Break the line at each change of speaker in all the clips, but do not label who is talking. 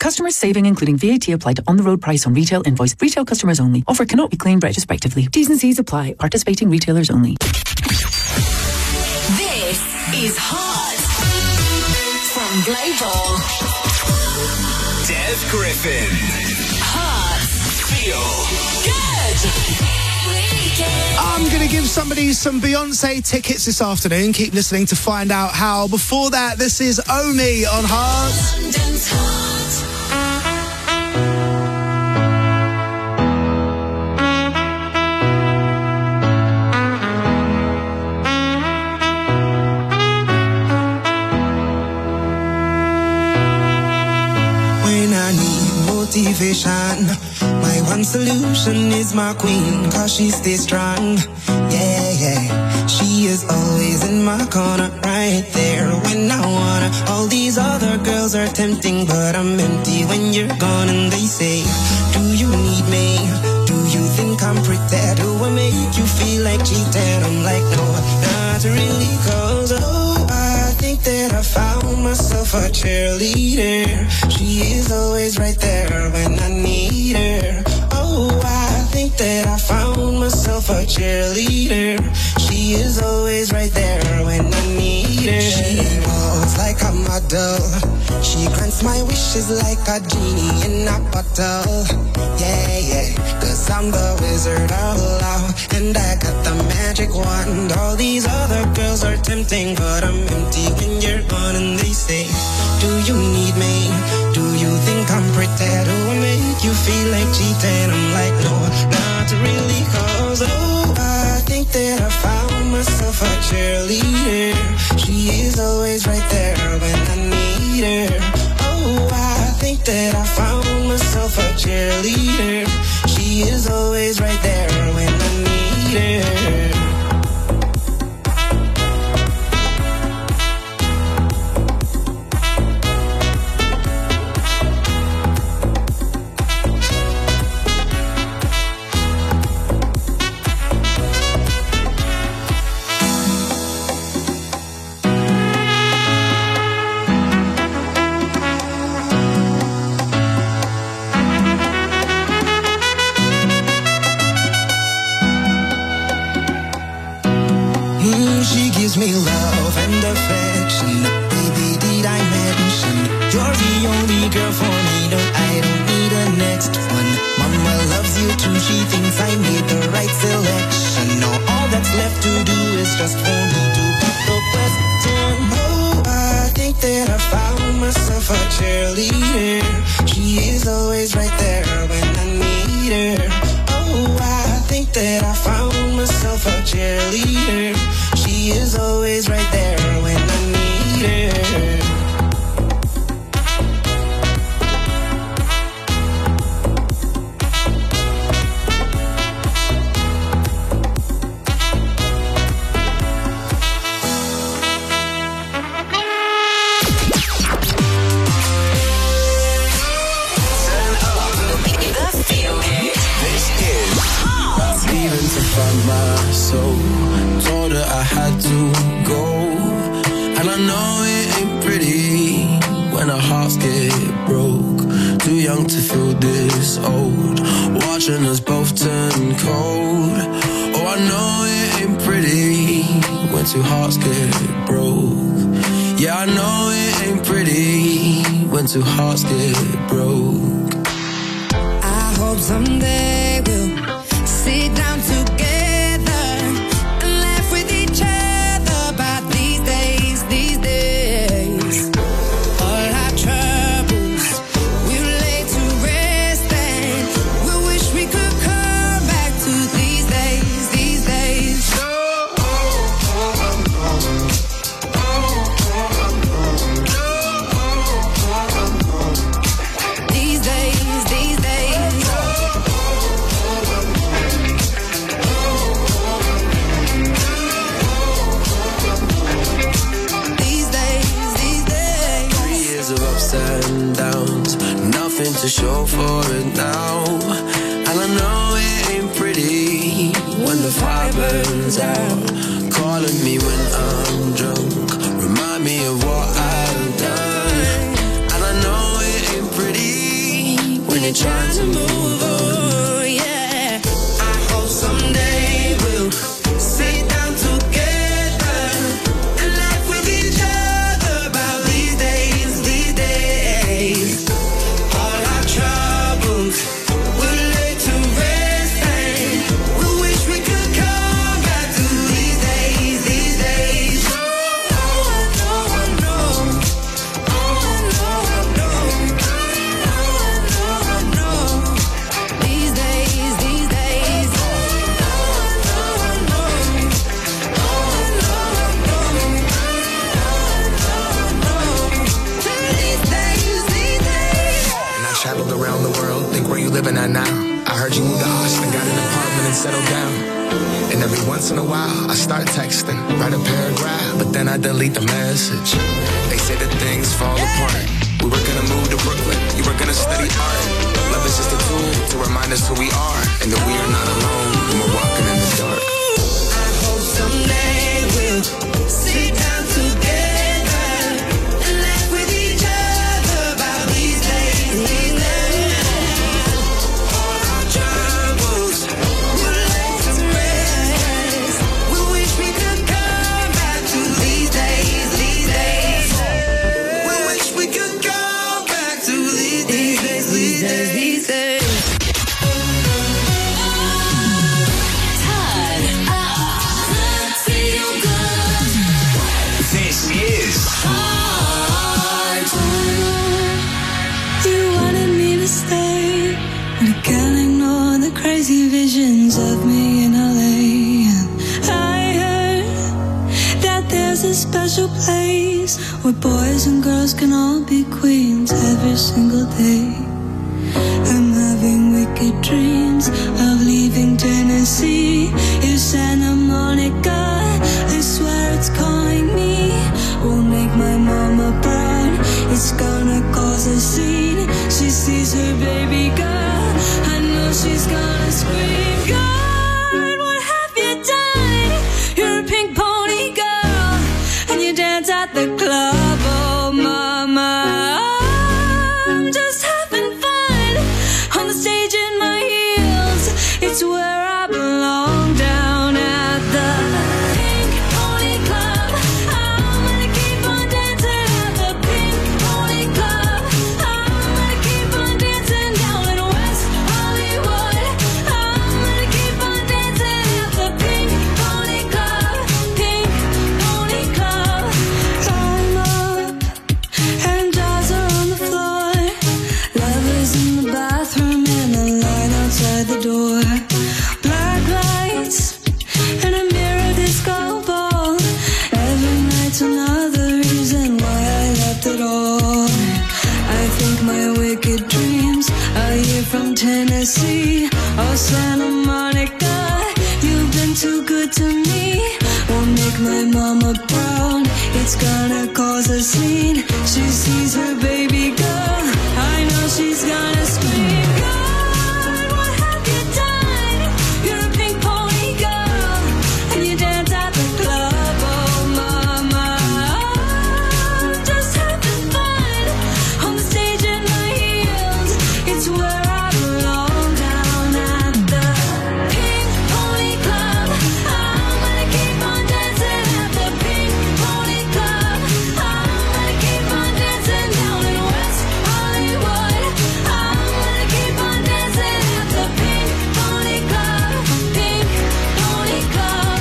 Customers saving including VAT applied to on-the-road price on retail invoice. Retail customers only. Offer cannot be claimed retrospectively. T's and C's apply. Participating retailers only.
This is Hot from Global.
Dev Griffin.
Hot.
Feel
Good.
I'm going to give somebody some Beyonce tickets this afternoon. Keep listening to find out how. Before that, this is Omi on Heart.
London's Hot.
Motivation. My one solution is my queen, cause she stays strong. Yeah, yeah. She is always in my corner, right there when I wanna. All these other girls are tempting, but I'm empty when you're gone. And they say, do you need me? Do you think I'm pretty? Do I make you feel like cheating? I'm like, no, not really, cause I think that I found myself a cheerleader. She is always right there when I need her. Oh, I think that I found myself a cheerleader. She is always right there when I need her. She walks like a model. She grants my wishes like a genie in a bottle. Yeah, yeah, cause I'm the wizard of love, and I got the magic wand. All these other girls are tempting, but I'm empty when you're gone. And they say, do you need me? Do you think I'm pretty? Do I make you feel like cheating? I'm like, no, not really, cause I think that I found myself a cheerleader. She is always right there when I need her. Oh, I think that I found myself a cheerleader. She is always right there when I need her. She gives me love and affection. Baby, did I mention you're the only girl for me? No, I don't need a next one. Mama loves you too. She thinks I made the right selection. Now all that's left to do is just for me to put the question. Oh, I think that I found myself a cheerleader. She is always right there when I need her. Oh, I think that I found myself a cheerleader. She is always right there when I need her.
Leaving to find my soul. Told her I had to go, and I know it ain't pretty when our hearts get broke. Too young to feel this old, watching us both turn cold. Oh, I know it ain't pretty when two hearts get broke. Yeah, I know it ain't pretty when two hearts get broke.
I hope someday we'll sit down together and laugh with each other about these days, these days. All our troubles we'll lay to rest, and we wish we could come back to these days, these days. These days, these days. These days, these days.
3 years of ups and downs, nothing to show for it now. And I know it ain't pretty when the fire burns out. Calling me when I'm drunk, remind me of what I've done. And I know it ain't pretty
you're trying to move on, yeah. I hope someday we'll sit down together and laugh with each other about these days, these days. All our troubles will lay to rest, and we wish we could come back to these days, these days. Oh, I know. These days, these days.
And I traveled around the world, think where you living at now. I heard you moved to Austin, got an apartment and settled down. And every once in a while, I start texting, write a paragraph, but then I delete the message. They say that things fall apart. We were gonna move to Brooklyn, you were gonna study art. Love is just a tool to remind us who we are, and that we are not alone when we're walking in the dark.
I hope someday we'll sit down together and laugh with each other about these days, these days. All our troubles will lay to rest. We wish we could come back to these days, these days. We wish we could come back to these days, these days, these days.
Turn up. Feel good.
This is
Hard.
You wanted me to stay, but I can't ignore the crazy visions of me in LA. And I heard that there's a special place where boys and girls can all be queens every single day. I'm having wicked dreams of leaving Tennessee. If Santa Monica, I swear it's calling me. Won't make my mama proud. It's gonna cause a scene. She sees her baby girl. I know she's gonna scream. God, what have you done? You're a pink pony girl, and you dance at the club. Oh, mama, I'm just having fun on the stage in my heels. It's where I belong, down at the Pink Pony Club. I'm gonna keep on dancing at the Pink Pony Club. I'm gonna keep on dancing down in West Hollywood. I'm gonna keep on dancing at the Pink Pony Club. Pink Pony Club. I'm up and jaws are on the floor. Lovers in the bathroom and a line outside the door. Black lights and a mirror disco ball. Every night's another reason why I left it all. I think my wicked dreams are here from Tennessee. Oh, Santa Monica, you've been too good to me. Won't make my mama proud. It's gonna cause a scene. She sees her baby girl. I know she's gonna scream. God, what have you done? You're a pink pony girl, and you dance at the club. Oh, mama, I'm just having fun on the stage in my heels. It's where I belong, down at the Pink Pony Club. I'm gonna keep on dancing at the Pink Pony Club. I'm gonna keep on dancing down in West Hollywood. I'm gonna keep on dancing at the Pink Pony Club. Pink Pony Club.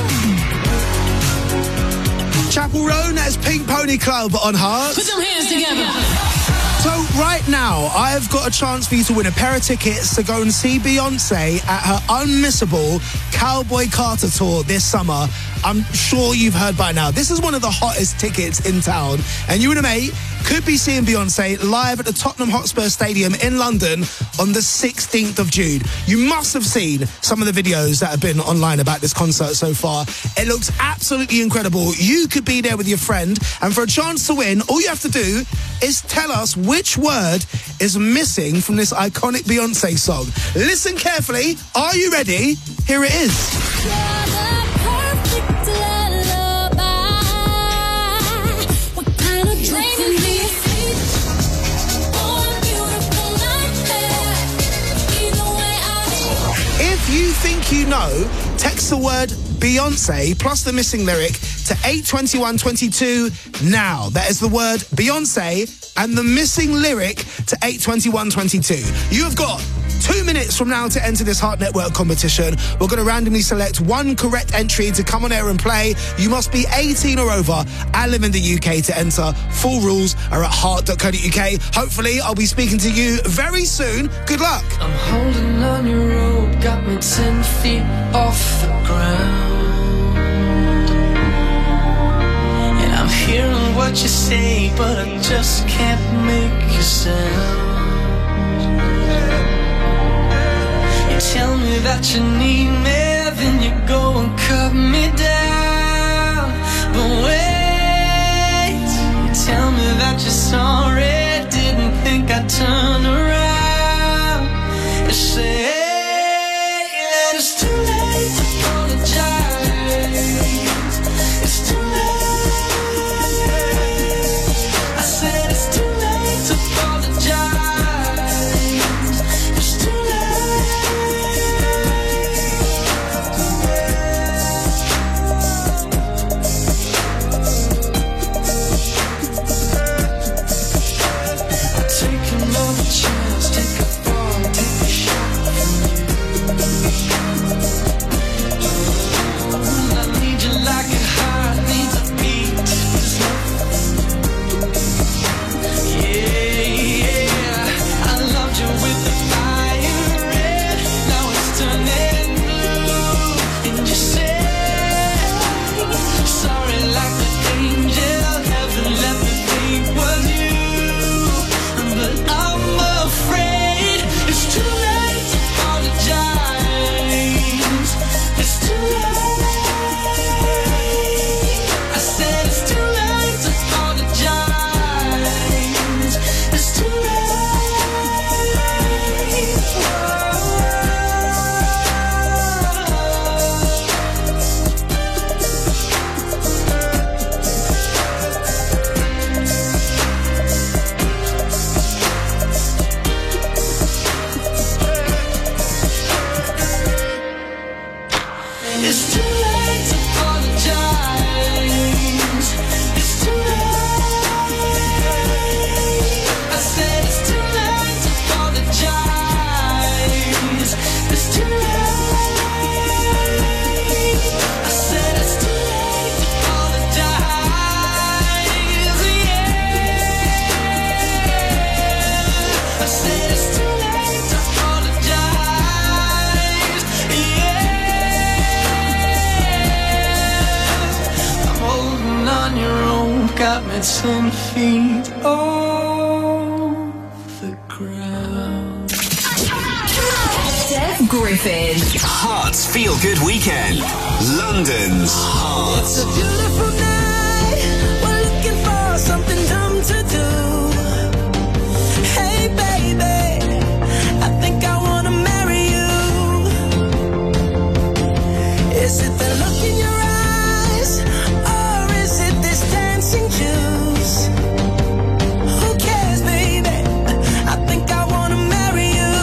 Chapel Roan, that's Pink Pony Club on Heart.
Put them hands together.
So right now, I've got a chance for you to win a pair of tickets to go and see Beyonce at her unmissable Cowboy Carter tour this summer. I'm sure you've heard by now. This is one of the hottest tickets in town. And you and a mate could be seeing Beyonce live at the Tottenham Hotspur Stadium in London on the 16th of June. You must have seen some of the videos that have been online about this concert so far. It looks absolutely incredible. You could be there with your friend, and for a chance to win, all you have to do is tell us which word is missing from this iconic Beyonce song. Listen carefully. Are you ready? Here it is. you think you know, text the word Beyonce plus the missing lyric to 82122 now. That is the word Beyonce and the missing lyric to 82122. You have got 2 minutes from now to enter this Heart Network competition. We're going to randomly select one correct entry to come on air and play. You must be 18 or over and live in the UK to enter. Full rules are at heart.co.uk. Hopefully, I'll be speaking to you very soon. Good luck.
I'm holding on your rope, got me 10 feet off the ground. And I'm hearing what you say, but I just can't make a sound. You tell me that you need me, then you go and cut me down. But wait, you tell me that you're sorry, didn't think I'd turn around. You say that it's too late to apologize. It's too late. I said it's too late to apologize. It's too late. Take another chance, take a fall, take a shot from you. I need you like a heart needs a beat. Yeah, I loved you with the fire red. Now it's turning blue. And you say sorry like the angel. Heaven let me think was you. But I'm afraid it's too late to apologize. It's too late. I said it's too late to apologize. It's too late. It's too late to apologize. It's too late. I said it's too late to apologize. It's too late. I said it's too late to apologize. Yeah. I said it's too late to apologize. Yeah. I'm holding on your rope, got me 10 feet off the ground.
Dev Griffin.
Heart's Feel Good Weekend. London's Heart.
It's a beautiful night. We're looking for something dumb to do. Hey, baby, I think I wanna marry you. Is it the look in your eyes, or is it this dancing juice? Who cares, baby? I think I wanna marry you.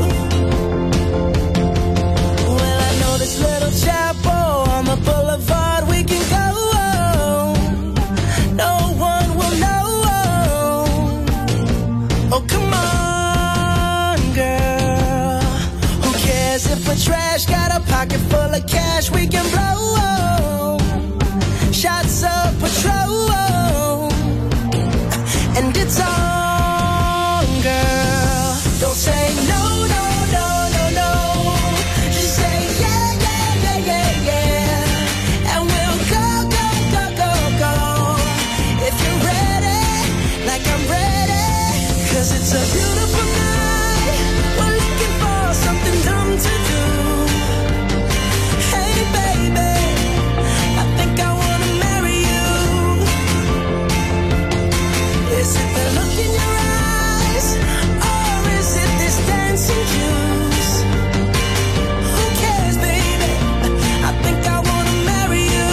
Well, I know this little chapel on the boulevard we can go. No one will know. Oh, come on, girl. Who cares if we're trash? Got a pocket full of cash we can blow. Shots of Patrol. And it's on, girl. Don't say no, no, no, no, no. Just say yeah, yeah, yeah, yeah, yeah. And we'll go, go, go, go, go. If you're ready, like I'm ready. 'Cause it's a beautiful night. We're looking for something dumb to do. Hey, baby, I think I wanna marry you. Is it the look in your eyes, or is it this dancing juice? Who cares, baby? I think I wanna marry you.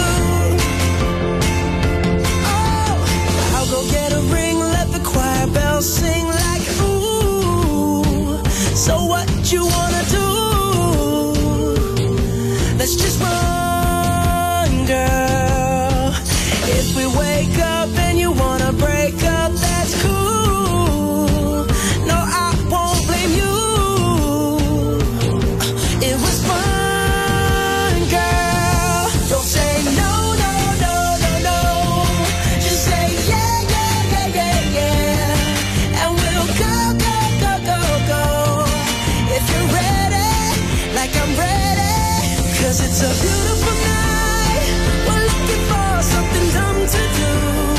Oh, I'll go get a ring, let the choir bells sing like ooh. So what you wanna do?
It's a beautiful night. We're looking for something dumb to do.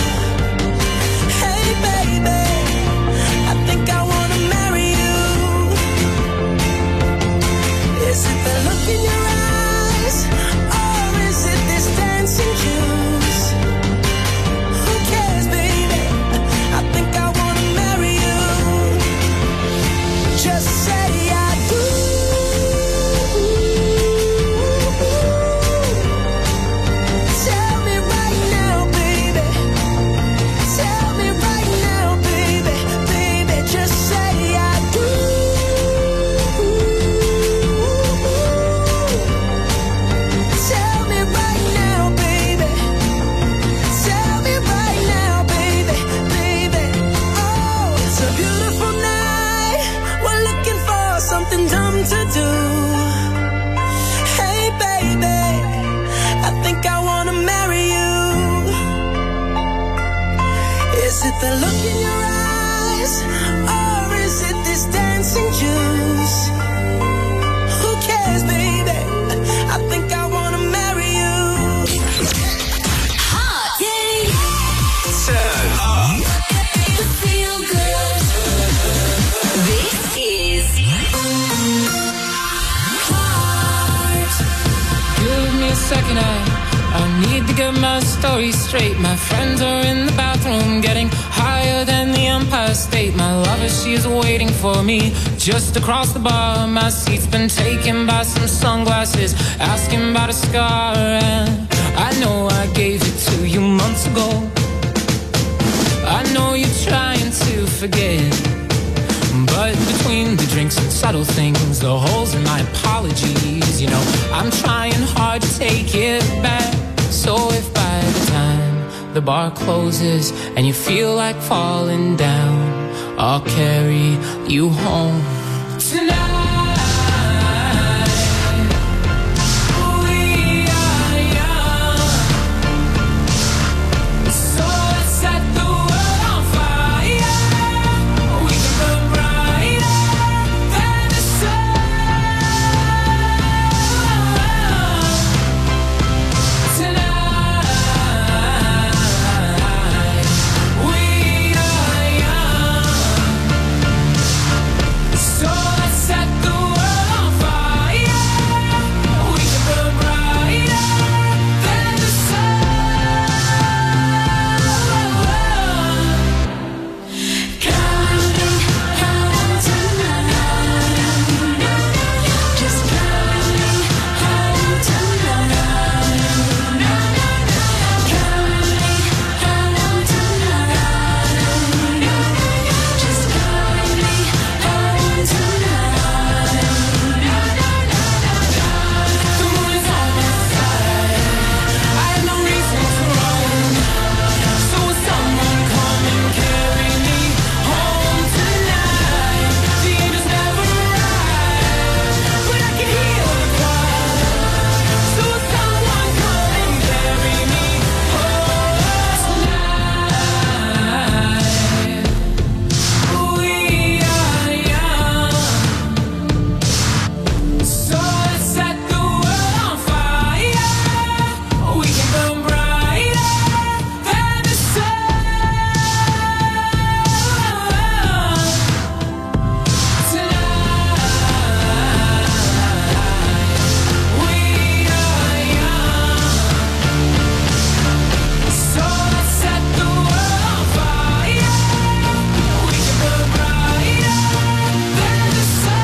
Hey baby, I think I wanna marry you. Is it the look in your eyes, or is it this dancing juice? Who cares, baby? I think I wanna marry you. Just say I do. Tell me right now, baby. Tell me right now, baby. Baby, just say I do. Tell me right now, baby. Tell me right now, baby. Baby, oh, it's a beautiful night. We're looking for something dumb to do. Hey, baby, I think I wanna marry you. Is it the look in your eyes, or is it this dancing juice? Who cares, baby? I think I wanna marry you.
Hot.
Turn up.
Feel good. This is Heart.
Give me a second, I need to get my story straight. My friends are in the bathroom getting higher than the Empire State. My lover, she is waiting for me just across the bar. My seat's been taken by some sunglasses, asking about a scar. And I know I gave it to you months ago. I know you're trying to forget, but between the drinks and subtle things, the holes in my apologies, you know, I'm trying hard to take it back. So if by the time the bar closes and you feel like falling down, I'll carry you home tonight. We are young, so let's set the world on fire. We can burn brighter than the sun tonight. We are young, so let's set the world on fire. We can burn brighter than the sun. Counting, counting tonight. Just counting, counting tonight. Counting, counting tonight. Just counting, counting tonight. The moon is on my side. I have no reason to run. So will someone come and carry me home tonight? The angels never arrive, but I can hear the choir. So will someone come and carry me home tonight? We are young, so let's set the world on fire. We can burn brighter than the sun tonight. We are young, so let's set the world on fire. We can burn brighter than the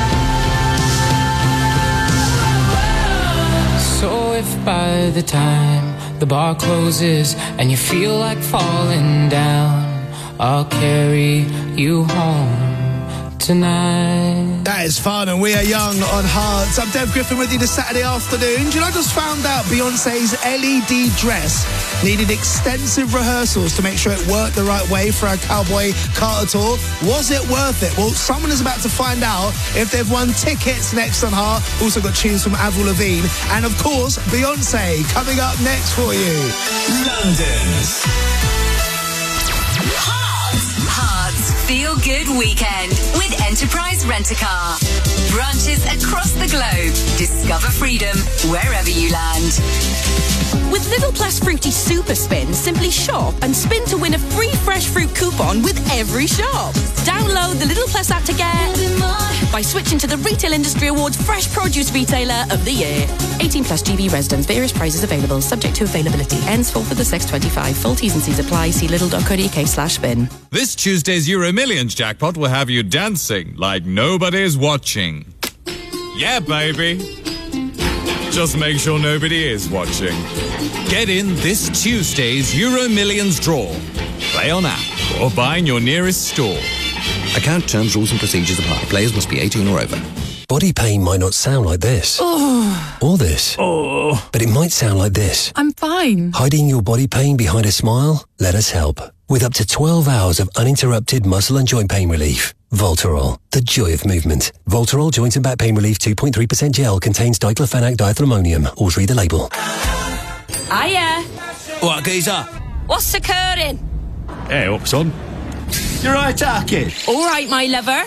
sun. So if by the time the bar closes and you feel like falling down, I'll carry you home tonight.
That is fun, and we are young on Hearts. I'm Dev Griffin with you this Saturday afternoon. Do you know, I just found out Beyonce's LED dress needed extensive rehearsals to make sure it worked the right way for our Cowboy Carter tour. Was it worth it? Well, someone is about to find out if they've won tickets next on Heart. Also got tunes from Avril Lavigne. And of course, Beyonce coming up next for you.
London's
Heart. feel-good weekend with Enterprise Rent-A-Car. Branches across the globe. Discover freedom wherever you land.
With Little Plus Fruity Super Spin, simply shop and spin to win a free fresh fruit coupon with every shop. Download the Little Plus app to get by switching to the Retail Industry Awards Fresh Produce Retailer of the Year. 18 plus GB residents. Various prizes available. Subject to availability. Ends 4th of the 6/25. Full T's and C's apply. See lidl.co.uk/spin.
This Tuesday's Euro Millions jackpot will have you dancing like nobody's watching. Yeah, baby. Just make sure nobody is watching. Get in this Tuesday's Euro Millions draw. Play on app or buy in your nearest store.
Account terms, rules and procedures apply. Players must be 18 or over. Body pain might not sound like this.
Oh.
Or this.
Oh.
But it might sound like this.
I'm fine.
Hiding your body pain behind a smile? Let us help. With up to 12 hours of uninterrupted muscle and joint pain relief. Voltarol, the joy of movement. Voltarol Joint and Back Pain Relief 2.3% gel contains diclofenac diethylmonium. Always read the label.
Hiya.
What, geezer?
What's occurring?
Hey, up, son. You're right, kid.
All right, my lover.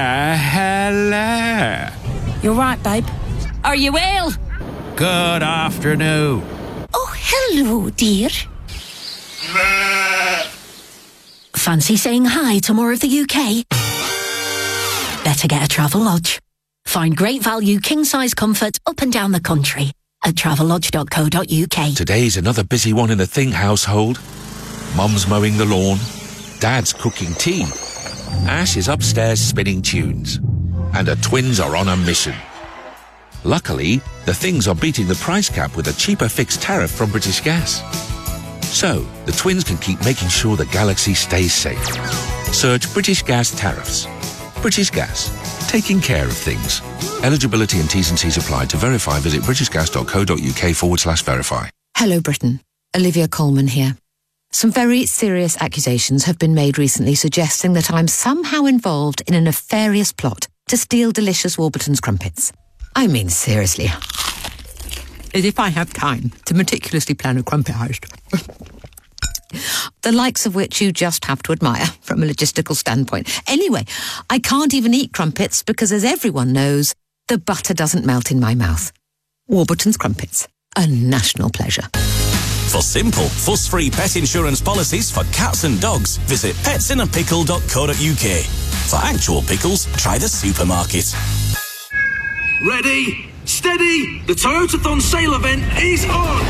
Hello.
You're right, babe. Are you ill?
Good afternoon.
Oh, hello, dear. Fancy saying hi to more of the UK? Better get a Travelodge. Find great value king-size comfort up and down the country at travellodge.co.uk.
Today's another busy one in the Thing household. Mum's mowing the lawn. Dad's cooking tea. Ash is upstairs spinning tunes. And the twins are on a mission. Luckily, the Things are beating the price cap with a cheaper fixed tariff from British Gas. So, the twins can keep making sure the galaxy stays safe. Search British Gas tariffs. British Gas. Taking care of things. Eligibility and T's and C's apply. To verify, visit britishgas.co.uk/verify.
Hello, Britain. Olivia Coleman here. Some very serious accusations have been made recently suggesting that I'm somehow involved in a nefarious plot to steal delicious Warburton's crumpets. I mean, seriously. As if I have time to meticulously plan a crumpet heist. The likes of which you just have to admire from a logistical standpoint. Anyway, I can't even eat crumpets because, as everyone knows, the butter doesn't melt in my mouth. Warburton's crumpets. A national pleasure.
For simple, fuss-free pet insurance policies for cats and dogs, visit petsinnapickle.co.uk. For actual pickles, try the supermarket.
Ready, steady, the Toyotathon sale event is on!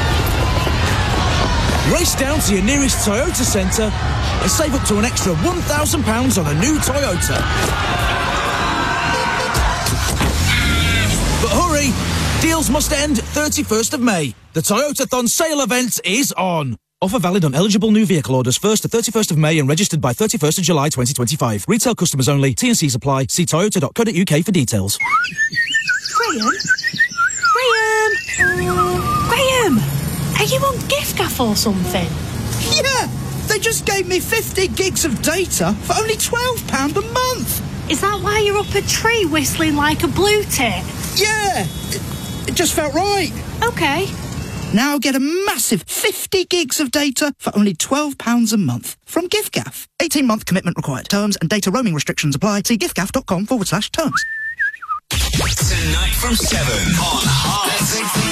Race down to your nearest Toyota centre and save up to an extra £1,000 on a new Toyota. But hurry! Deals must end 31st of May. The Toyotathon sale event is on. Offer valid on eligible new vehicle orders 1st to 31st of May and registered by 31st of July 2025. Retail customers only. T&Cs apply. See toyota.co.uk for details.
Graham! Are you on giffgaff or something?
Yeah! They just gave me 50 gigs of data for only £12 a month.
Is that why you're up a tree whistling like a blue tit?
Yeah! It just felt right.
Okay.
Now get a massive 50 gigs of data for only £12 a month from giffgaff. 18-month commitment required. Terms and data roaming restrictions apply. See giffgaff.com/terms.
Tonight from 7 on Heart.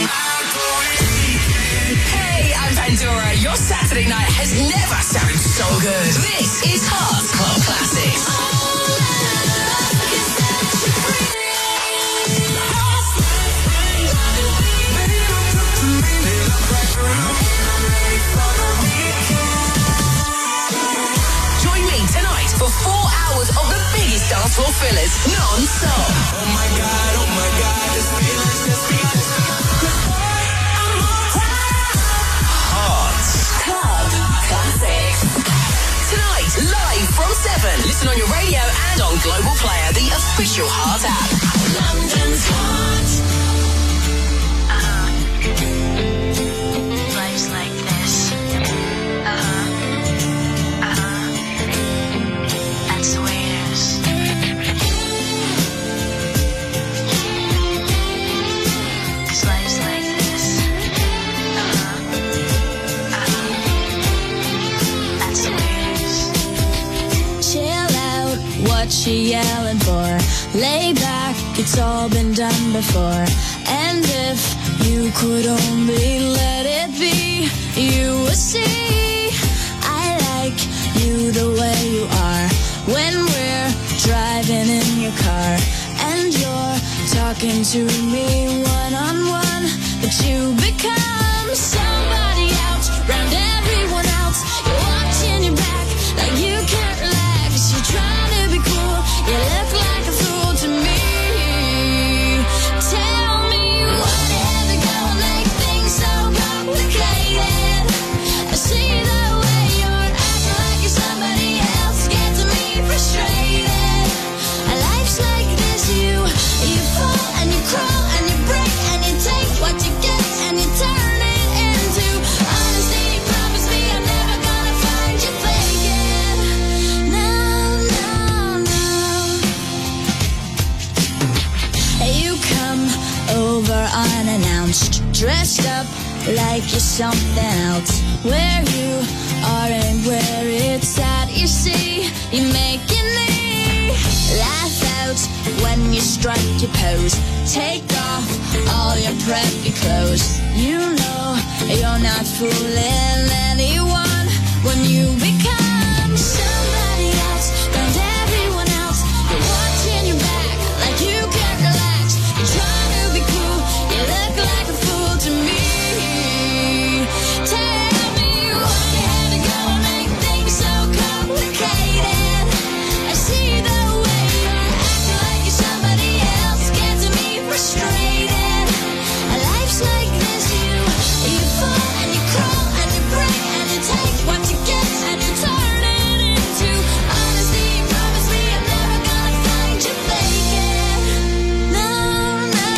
Hey, I'm Pandora. Your Saturday night has never sounded so good. This is Heart Club Classics. Join me tonight for 4 hours of the biggest dance floor fillers, non-stop.
Oh my God, this feeling's just
Heart Club Classics. Tonight, live from 7. Listen on your radio and on Global Player, the official Heart app. London's Heart.
Life's like this. That's the way it is. 'Cause life's like this. That's the way it is.
Chill
yelling for? Lay back, it's all been done before. And if you could only let it be, you would see I like you the way you are. When we're driving in your car and you're talking to me one-on-one, but you become somebody else round everyone else. You're watching your back like you can't relax. You're trying to be cool, you look like a fool to me. Tell me what had to go and make things so complicated. I see the way you're acting like you're somebody else, gets me frustrated. Life's like this, you fall and you crawl and you break and you take what you get and you turn it into honesty. Promise me I'm never gonna find you faking. No, no, no. You come over unannounced, dressed up like you're something else. Where you are and where it's at, you see, you're making me laugh out when you strike your pose. Take off all your preppy clothes. You know you're not fooling anyone when you become somebody else round everyone else. You're watching your back like you can't relax. You're trying to be cool, you look like a fool to me. Tell me what you had to go and make things so complicated. I see the way you're acting like you're somebody else, gets me frustrated. Life's like this, you fall and you crawl and you break and you take what you get and you turn it into honesty. Promise me I'm never gonna find you faking. No, no,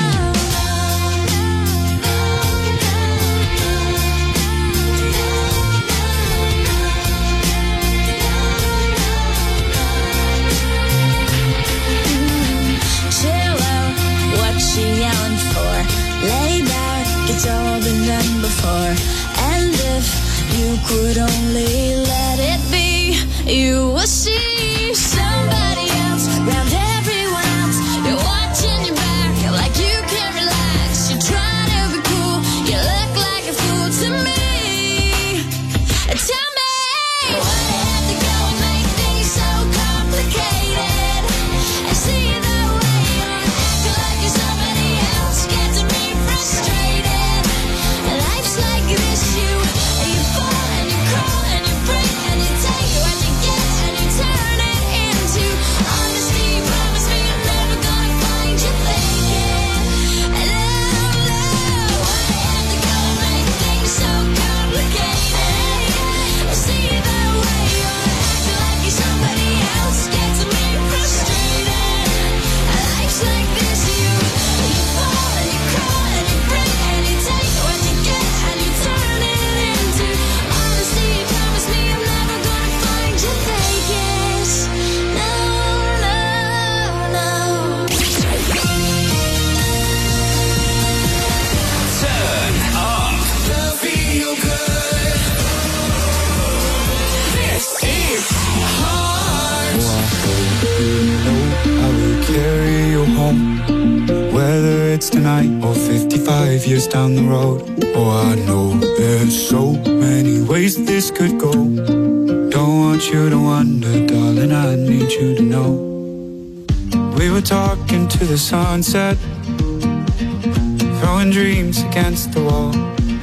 chill out, what she yelling for? Lay back, it's all been done before. And if you could only let it be, you will see somebody else round everyone else. You're watching your back like you can't relax. You're trying to be cool, you look like a fool to me. Tell me what had to go and make things so complicated. I see the way you're acting like you're somebody else, gets me frustrated. Life's like this, you fall and you crawl and you break and you take what you get and you turn it into honesty. Promise me I'm never gonna find you faking. And what had to go and make things so complicated. I see the way you're acting like you're somebody else, gets me frustrated. Life's like this, you fall and you crawl and you break and you take what you get and you turn it into honesty. Promise me I'm never gonna find you faking. No, no, no.
Turn up. Feel good. This is Heart.
I will carry you home, whether it's tonight or 55 years down the road. Oh, I know there's so many ways this could go. Don't want you to wonder, darling, I need you to know. We were talking to the sunset, throwing dreams against the wall.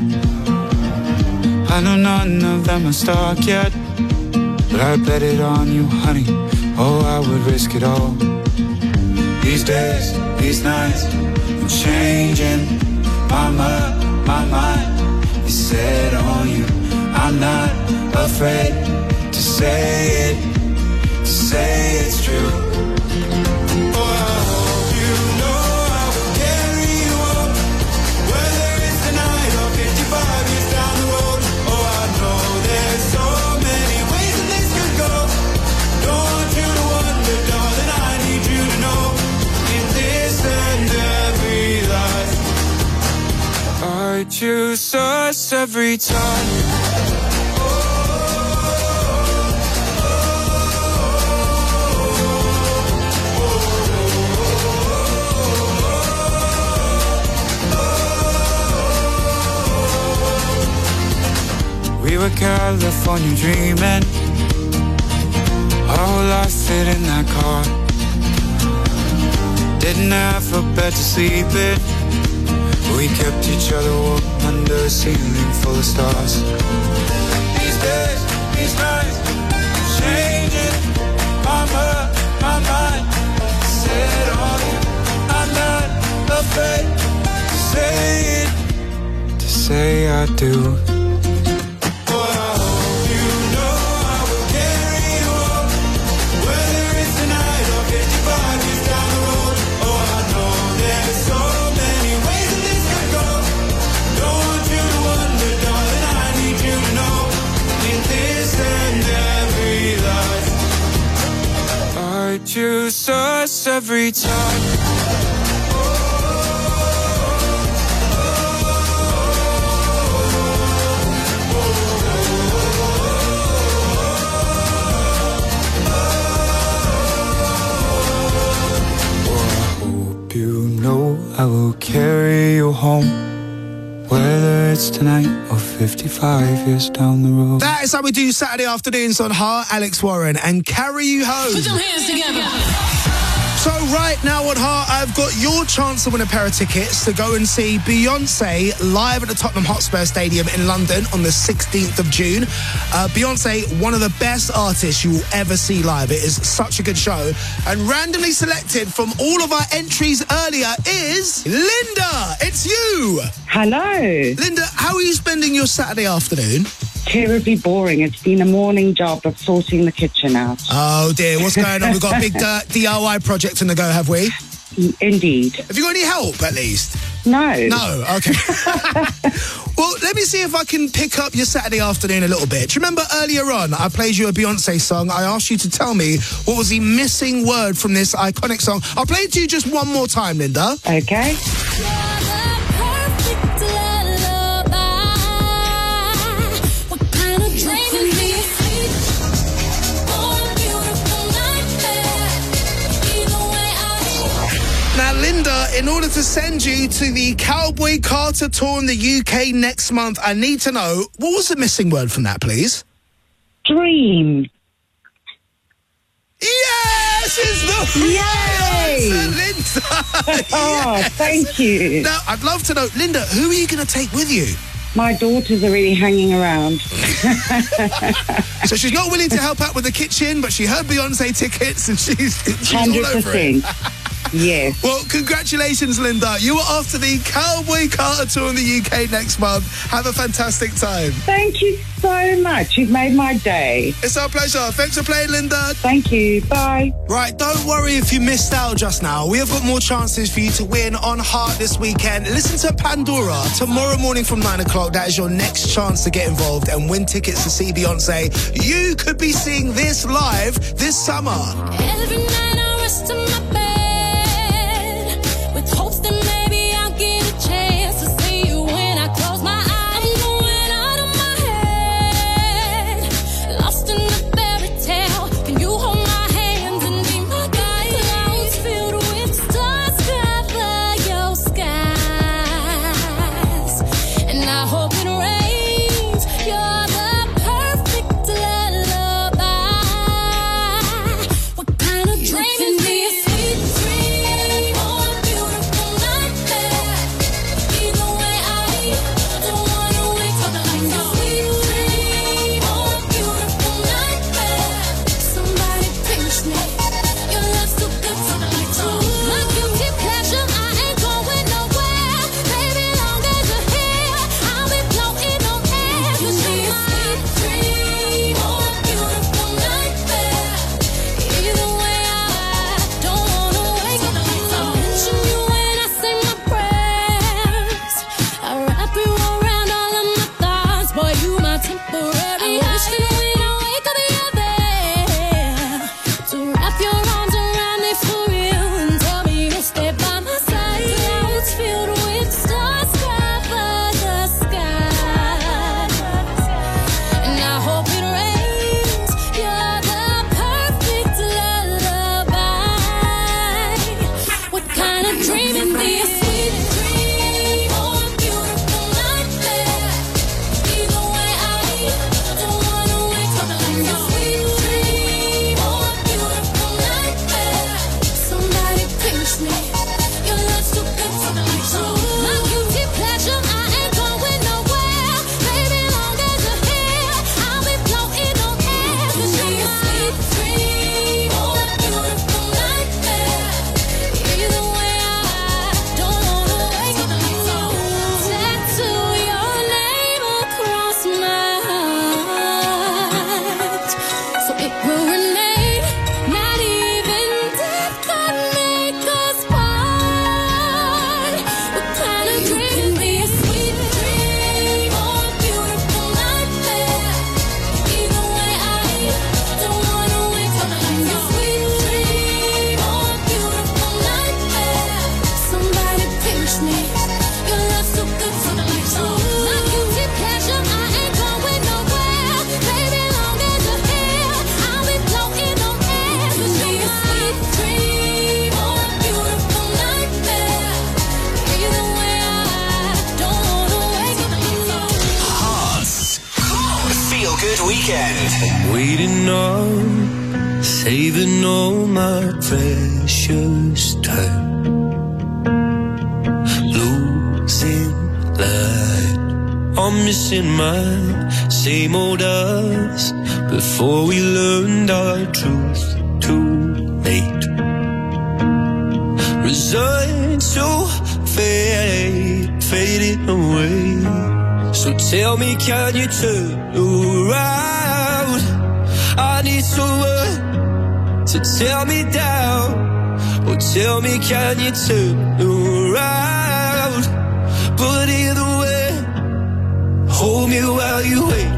I know none of them are stuck yet, but I bet it on you, honey. Oh, I would risk it all. These days, these nights, I'm changing my mind is set on you. I'm not afraid to say it's true. I choose us every time. California dreaming. Our whole life fit in that car. Didn't have a bed to sleep in. We kept each other warm under a ceiling full of stars. These days, these nights, changing my mind. Set on you, I'm not afraid to say it, to say I do. Choose us every time. You know I will carry you home, whether it's tonight or 55 years down the road.
That is how we do Saturday afternoons on Heart. Alex Warren and Carry You Home.
Put your hands together.
So right now on Heart, I've got your chance to win a pair of tickets to go and see Beyonce live at the Tottenham Hotspur Stadium in London on the 16th of June. Beyonce, one of the best artists you will ever see live. It is such a good show. And randomly selected from all of our entries earlier is Linda. It's you.
Hello.
Linda, how are you spending your Saturday afternoon?
Terribly boring. It's been a morning job of sorting the kitchen out.
Oh dear, what's going on? We've got a big DIY project on the go, have we?
Indeed.
Have you got any help, at least?
No.
No, okay. Well, let me see if I can pick up your Saturday afternoon a little bit. Do you remember earlier on, I played you a Beyonce song. I asked you to tell me what was the missing word from this iconic song. I'll play it to you just one more time, Linda.
Okay.
Now, Linda, in order to send you to the Cowboy Carter tour in the UK next month, I need to know, what was the missing word from that, please?
Dream.
Yes, it's the
Yay!
answer, Linda.
Oh, thank you.
Now, I'd love to know, Linda, who are you going to take with you?
My daughter's already hanging around.
So she's not willing to help out with the kitchen, but she heard Beyonce tickets and she's all over it.
100%. Yes.
Well, congratulations, Linda. You are off to the Cowboy Carter tour in the UK next month. Have a fantastic time.
Thank you so much. You've made my day.
It's our pleasure. Thanks for playing, Linda.
Thank you. Bye.
Right, don't worry if you missed out just now. We have got more chances for you to win on Heart this weekend. Listen to Pandora tomorrow morning from 9 o'clock. That is your next chance to get involved and win tickets to see Beyonce. You could be seeing this live this summer.
Every night I rest in my bed with hopes that maybe I'll get a chance to see you when I close my eyes. I'm going out of my head, lost in the fairy tale. Can you hold my hands and be my guide? Clouds filled with stars cover your skies, and I hope it rains. You're the perfect lullaby. What kind of dream is this?
Weekend.
I'm waiting on, saving all my precious time, losing light. I'm missing my same old us before we learned our truth too late. Resigned to fade, fading away. So tell me, can you turn around? I need someone to tear me down. Or tell me, can you turn around? But either way, hold me while you wait.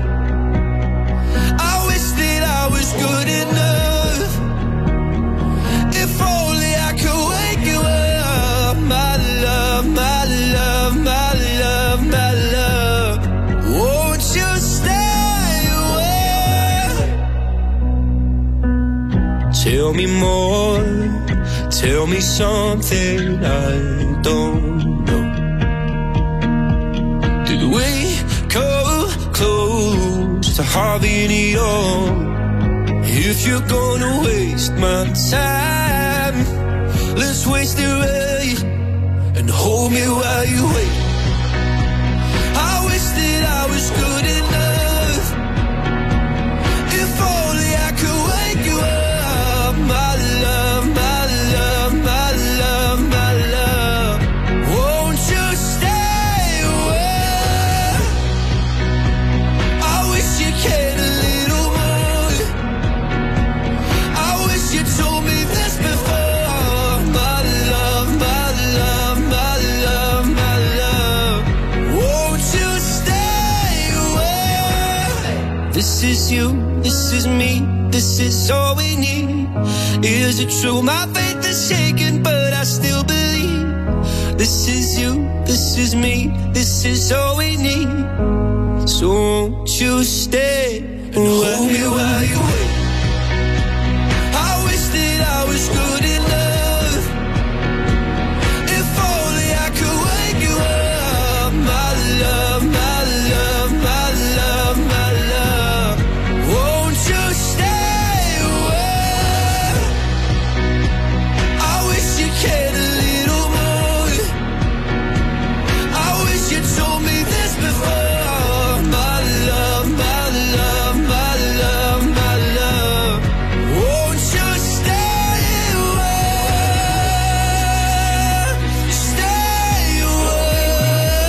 I wish that I was good enough. If only I could wake you up. My love, my love, my love, my love. Won't you stay away? Tell me more. Tell me something I don't know. Did we come close to having it all? If you're gonna waste my time, let's waste it right and hold me while you wait. I wish that I was good enough. If only I could wake you up. My love, my love, my love, my love. Won't you stay away? I wish you cared a little more. I wish you told me this before. My love, my love, my love, my love. Won't you stay away? This is you, this is me, this is all we need. Is it true? My faith is shaken, but I still believe. This is you, this is me, this is all we need. So won't you stay and hold me while you wait? I wish that I was good enough. If only I could wake you up. My love, my love, my love, my love. Won't you stay away? I wish you cared a little more. I wish you told me this before. My love, my love, my love, my love. Won't you stay away? Stay away.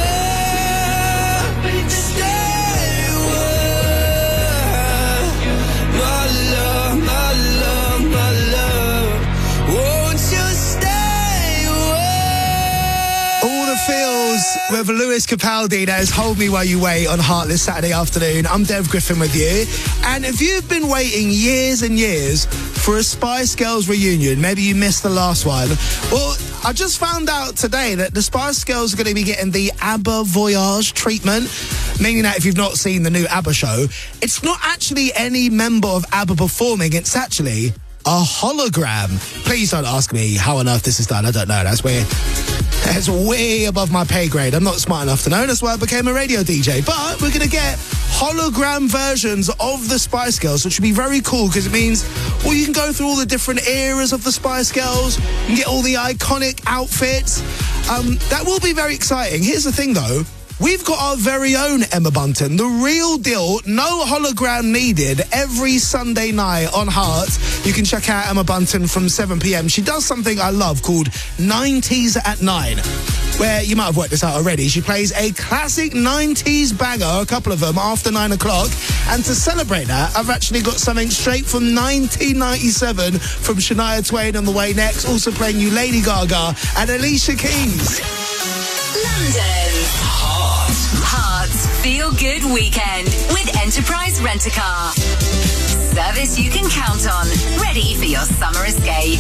Stay away. My love, my love, my love. Won't you stay away?
All the feels with Lewis Capaldi. That is Hold Me While You Wait on Heartless Saturday afternoon. I'm Dev Griffin with you. And if you've been waiting years and years for a Spice Girls reunion, maybe you missed the last one, well, I just found out today that the Spice Girls are going to be getting the ABBA Voyage treatment, meaning that if you've not seen the new ABBA show, it's not actually any member of ABBA performing, it's actually a hologram. Please don't ask me how on earth this is done. I don't know. That's weird. That's way above my pay grade. I'm not smart enough to know. That's why I became a radio DJ. But we're going to get hologram versions of the Spice Girls, which would be very cool because it means, well, you can go through all the different eras of the Spice Girls. You can get all the iconic outfits. That will be very exciting. Here's the thing, though. We've got our very own Emma Bunton, the real deal, no hologram needed, every Sunday night on Heart. You can check out Emma Bunton from 7 p.m. She does something I love called 90s at 9, where you might have worked this out already. She plays a classic 90s banger, a couple of them, after 9 o'clock. And to celebrate that, I've actually got something straight from 1997 from Shania Twain on the way next, also playing you Lady Gaga and Alicia Keys.
London's Heart's Feel Good Weekend with Enterprise Rent-A-Car. Service you can count on, ready for your summer escape.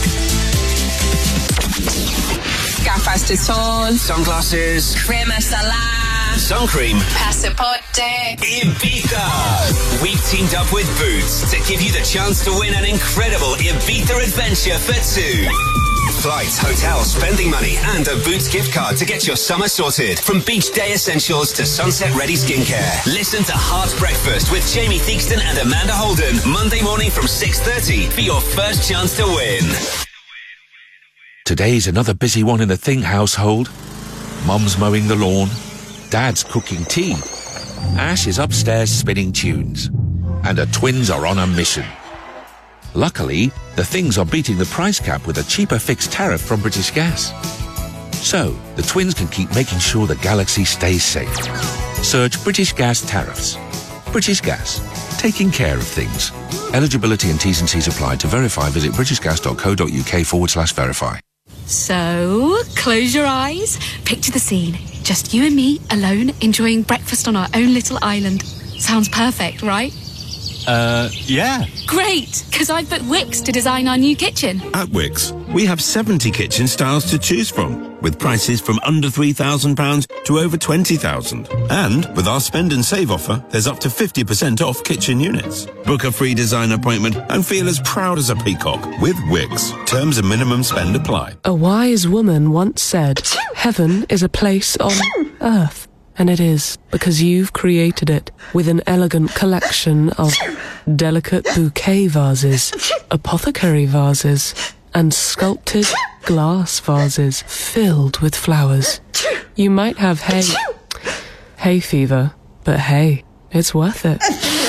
Gafas de sol,
Sunglasses,
crema solar,
sun cream,
pasaporte,
Ibiza. We've teamed up with Boots to give you the chance to win an incredible Ibiza adventure for two. Flights, hotels, spending money, and a Boots gift card to get your summer sorted. From beach day essentials to sunset-ready skincare. Listen to Heart Breakfast with Jamie Theakston and Amanda Holden. Monday morning from 6:30 for your first chance to win.
Today's another busy one in the Thing household. Mum's mowing the lawn. Dad's cooking tea. Ash is upstairs spinning tunes. And her twins are on a mission. Luckily, the Things are beating the price cap with a cheaper fixed tariff from British Gas. So, the twins can keep making sure the galaxy stays safe. Search British Gas tariffs. British Gas. Taking care of things. Eligibility and T's and C's apply. To verify, visit britishgas.co.uk/verify.
So, close your eyes. Picture the scene. Just you and me, alone, enjoying breakfast on our own little island. Sounds perfect, right?
Yeah.
Great, because I've booked Wix to design our new kitchen.
At Wix, we have 70 kitchen styles to choose from, with prices from under £3,000 to over £20,000. And with our spend and save offer, there's up to 50% off kitchen units. Book a free design appointment and feel as proud as a peacock with Wix. Terms and minimum spend apply.
A wise woman once said, "Heaven is a place on earth." And it is, because you've created it with an elegant collection of delicate bouquet vases, apothecary vases, and sculpted glass vases filled with flowers. You might have hay fever, but hey, it's worth it.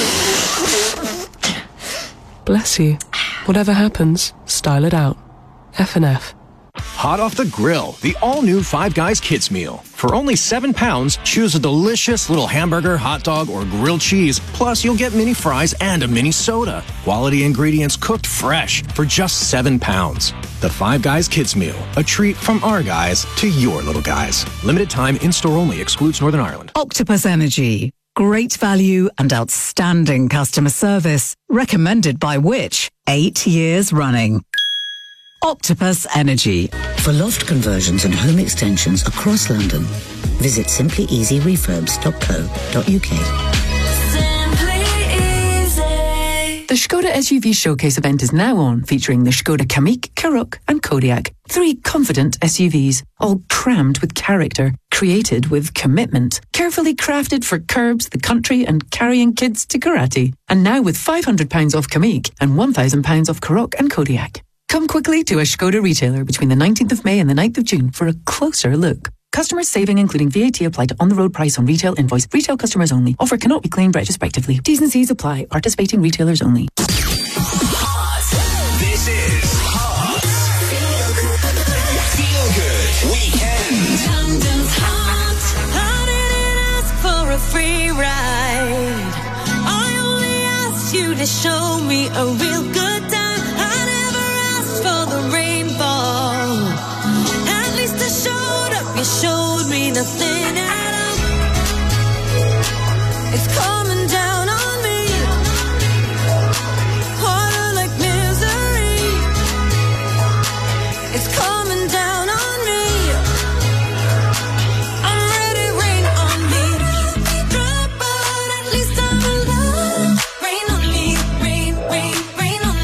Bless you. Whatever happens, style it out. F&F.
Hot off the grill, the all-new Five Guys Kids Meal. For only £7, choose a delicious little hamburger, hot dog, or grilled cheese. Plus, you'll get mini fries and a mini soda. Quality ingredients cooked fresh for just £7. The Five Guys Kids Meal. A treat from our guys to your little guys. Limited time, in-store only. Excludes Northern Ireland.
Octopus Energy. Great value and outstanding customer service. Recommended by Which? 8 years running. Octopus Energy.
For loft conversions and home extensions across London, visit simplyEasyRefurbs.co.uk.
The Skoda SUV Showcase event is now on, featuring the Skoda Kamiq, Karoq and Kodiaq. 3 confident SUVs, all crammed with character, created with commitment, carefully crafted for curbs, the country and carrying kids to karate. And now with £500 off Kamiq and £1,000 off Karoq and Kodiaq. Come quickly to a Skoda retailer between the 19th of May and the 9th of June for a closer look. Customers saving including VAT applied to on-the-road price on retail invoice. Retail customers only. Offer cannot be claimed retrospectively. T's and C's apply. Participating retailers only.
This is Heart. Feel Good Weekend.
London's Heart. I didn't ask for a free ride. I only asked you to show me a real good time. You showed me nothing at all. It's coming down on me. Harder like misery. It's coming down on me. I'm ready, rain on me. Drop out, at least I'm alive. Rain on me, rain, rain, rain on me.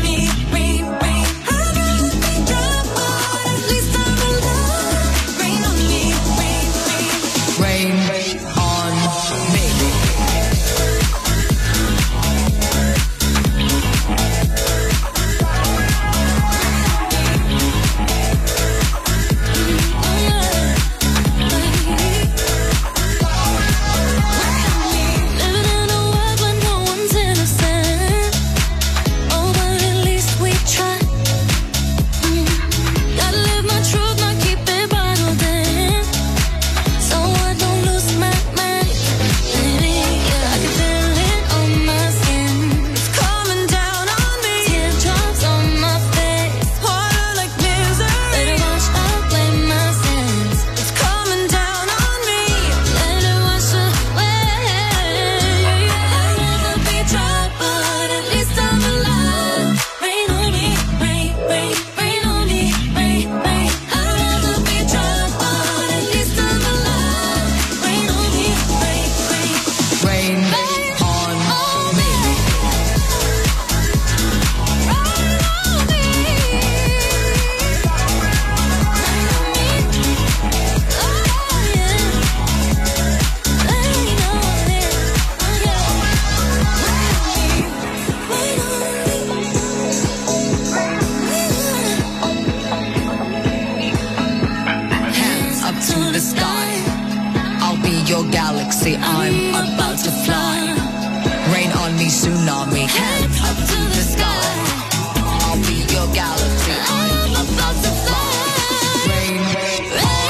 your galaxy. I'm about to fly. Rain on me, tsunami, head up to the sky. I'll be your galaxy. I'm about to fly. Rain on me.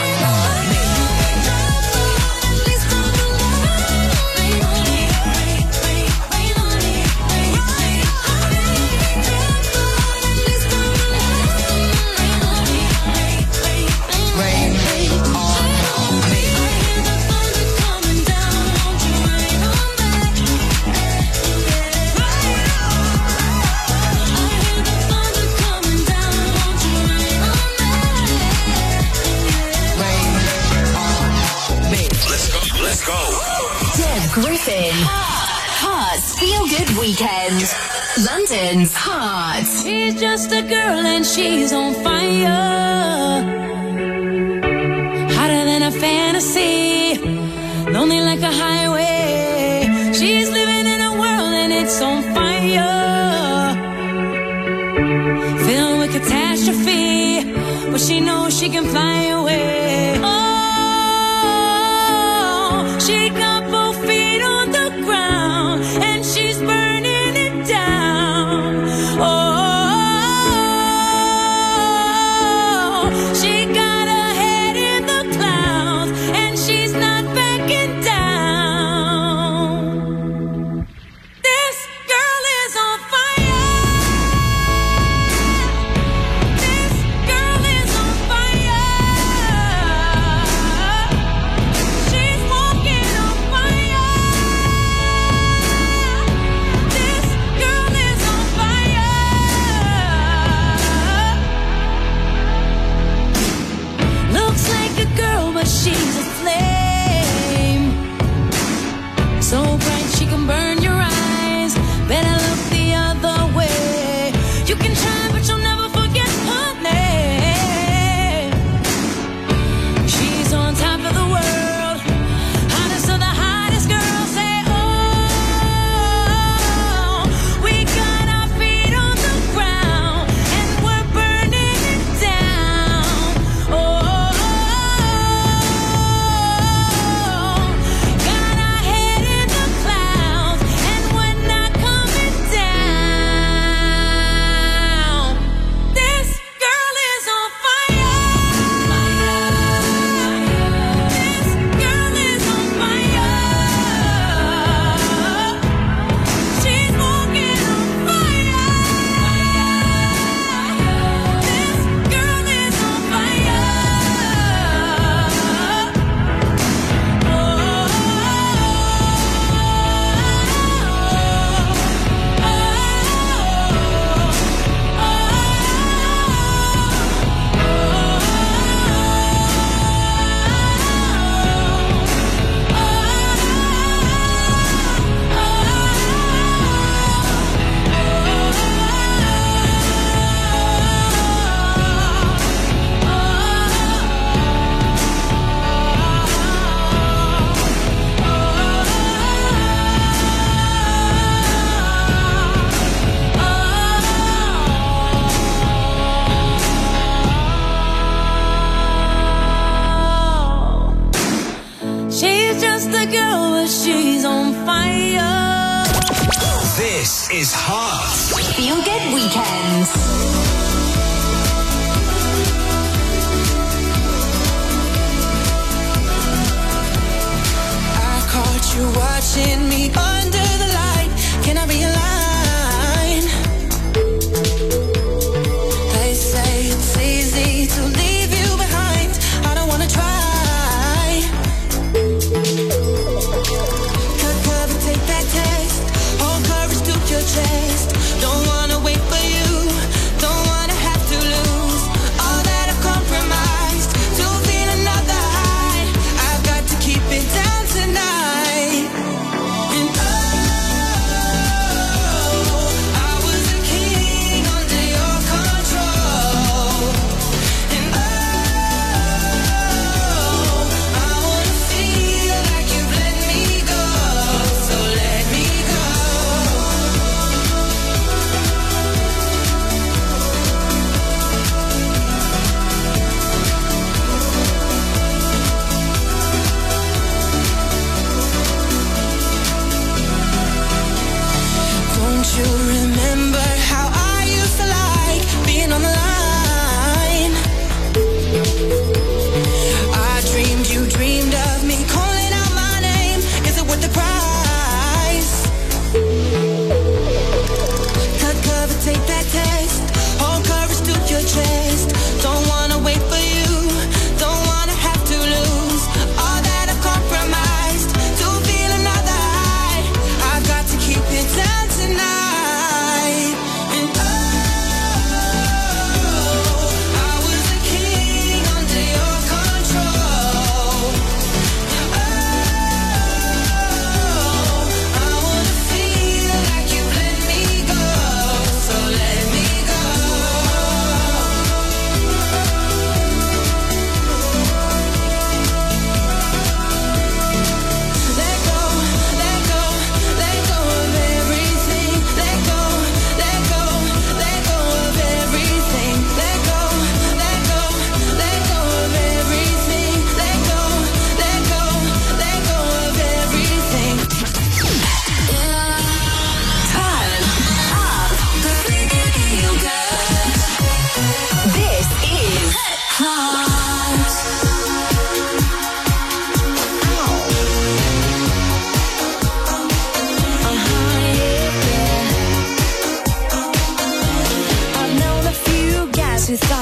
Let's go.
Deb Griffin. Hearts Feel Good Weekend. London's Heart.
She's just a girl and she's on fire. Hotter than a fantasy. Lonely like a highway. She's living in a world and it's on fire. Filled with catastrophe. But she knows she can fly away. She got both feet on the ground and she's burning it down. Oh, she got her head in the clouds and she's not backing down. This girl is on fire. This girl is on fire. She's walking on fire. This girl is on fire. Looks like a girl, but she's a flame. So bright she can burn your eyes. Better look the other way. You can try, but you'll never forget her name. She's on top of the world. Hottest of the hottest girls say, oh, we got our feet on the ground and we're burning it down. Oh, got our head in the clouds and we're not coming down. This girl is on fire. This girl is on fire. She's walking on fire. This girl is on fire. She's just a girl, but she's on fire.
This is Heart.
Feel Good Weekends.
I caught you watching me under the light. Can I realign? They say it's easy to leave you behind. I don't wanna try. Cut cover, take that test. Hold courage to your chest. Don't wanna wait for you. Don't wanna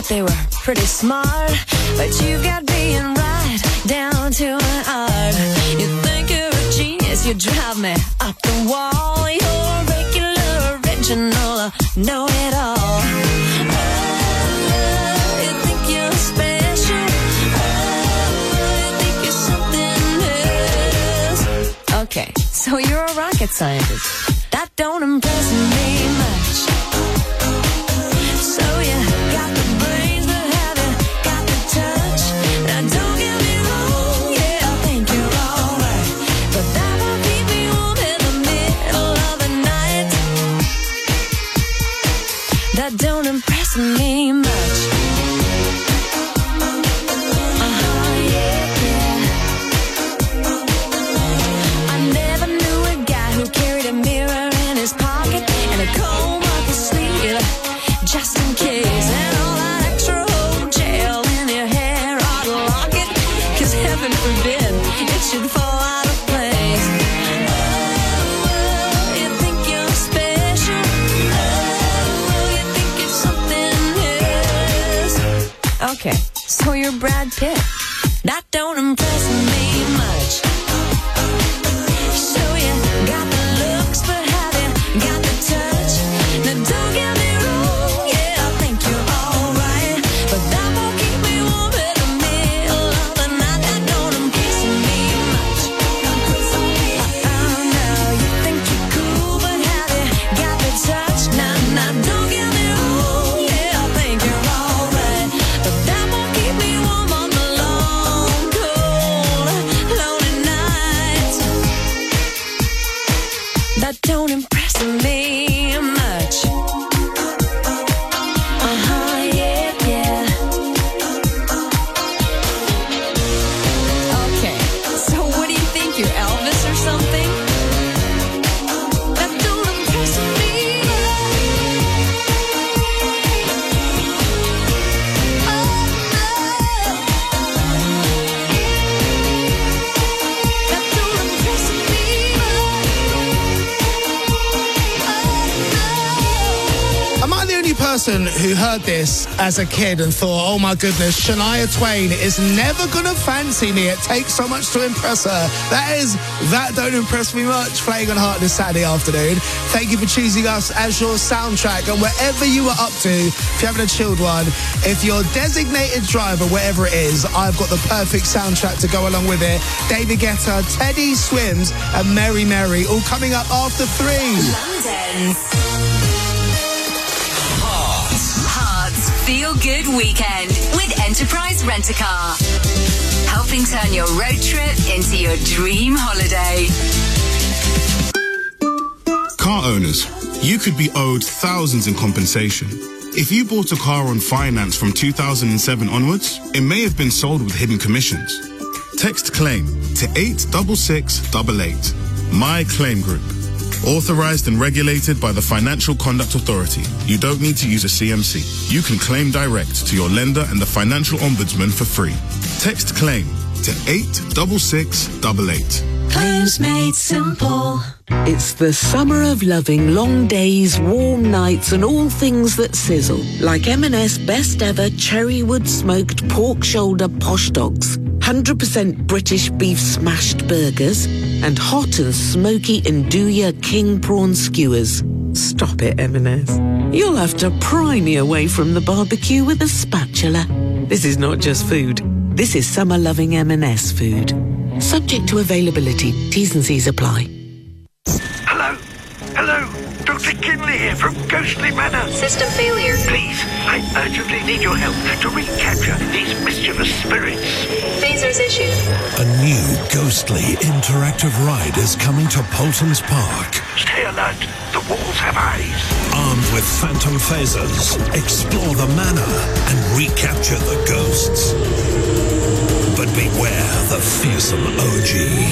they were pretty smart, but you got being right down to an art. You think you're a genius, you drive me up the wall. You're regular, original, know-it-all. You think you're special, you think you're something else. Okay, so you're a rocket scientist. That don't impress me much. So you got the brains, but have you got the touch? Now don't get me wrong, yeah, I think you're alright, but that won't keep me warm in the middle of the night. That don't impress me much. I never knew a guy who carried a mirror in his pocket and a comb up his sleeve, just in case. And all that extra old gel in your hair ought to lock it, 'cause heaven forbid it should fall out of place. Oh, you think you're special, oh, you think you're something else. Okay, so you're Brad Pitt. That don't impress me much. So you got the looks, but have you got the touch? Now don't get me wrong, yeah, I think you're alright, but that won't keep me warm in the middle of the night. That don't impress me much. Oh no, you think you're cool, but have you got the touch? Now don't get me wrong, yeah, I think you're alright, but that won't keep me warm on the long, cold, lonely nights. That don't impress me much. Yeah, yeah. Okay, so what do you think, you're Elvis or something? That don't impress me. That don't impress me.
Am I the only person who heard this as a kid and thought, oh my goodness, Shania Twain is never gonna fancy me, it takes so much to impress her? That don't impress me much, playing on Heart this Saturday afternoon. Thank you for choosing us as your soundtrack, and wherever you are up to, if you're having a chilled one, if you're designated driver, wherever it is, I've got the perfect soundtrack to go along with it. David Guetta, Teddy Swims and Mary Mary, all coming up after 3.
London's Hearts Feel Good Weekend with Enterprise Rent-A-Car. Helping turn your road trip into your dream holiday.
Car owners, you could be owed thousands in compensation. If you bought a car on finance from 2007 onwards, it may have been sold with hidden commissions. Text CLAIM to 86688. My Claim Group. Authorized and regulated by the Financial Conduct Authority. You don't need to use a CMC. You can claim direct to your lender and the Financial Ombudsman for free. Text CLAIM to 86688.
Claims made simple.
It's the summer of loving long days, warm nights and all things that sizzle. Like M&S best ever cherry wood smoked pork shoulder posh dogs, 100% British beef smashed burgers and hot and smoky Nduja king prawn skewers. Stop it, M&S. You'll have to pry me away from the barbecue with a spatula. This is not just food. This is summer loving M&S food. Subject to availability. T's and C's apply.
Hello, Dr. Kinley here from Ghostly Manor.
System failure.
Please, I urgently need your help to recapture these mischievous spirits.
Phasers issued.
A new ghostly interactive ride is coming to Polton's Park.
Stay alert, the walls have eyes.
Armed with phantom phasers, explore the manor and recapture the ghosts. But beware the fearsome OG.